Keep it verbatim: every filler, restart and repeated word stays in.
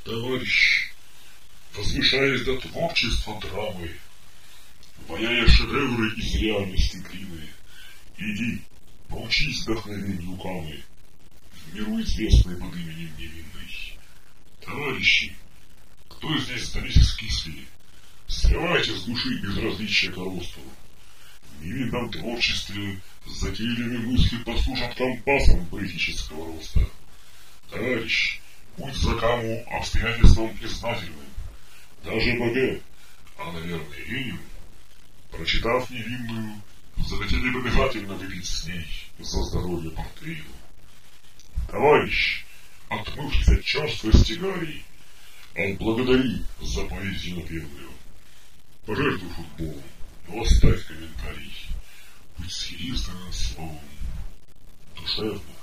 Товарищ, возвышаясь до творчества драмы, ваяя шедевры из реальности глины, иди, научись вдохновению Камы, в миру известной под именем невинной. Товарищи, кто здесь сдались скисли, срывайте с души безразличие к росту. В невинном творчестве затейливые мысли послужат компасом поэтического роста. Товарищ, будь за Каму обстоятельством признательным. Даже БГ, а, наверное, Ленин, прочитав невинную, захотели бы обязательно выпить с ней за здоровье портвейну. Товарищ, отмывшись от черствости гари, отблагодари за поэзию напевную. Пожертвуй футболом, но оставь комментарий. Будь с единственным словом душевным.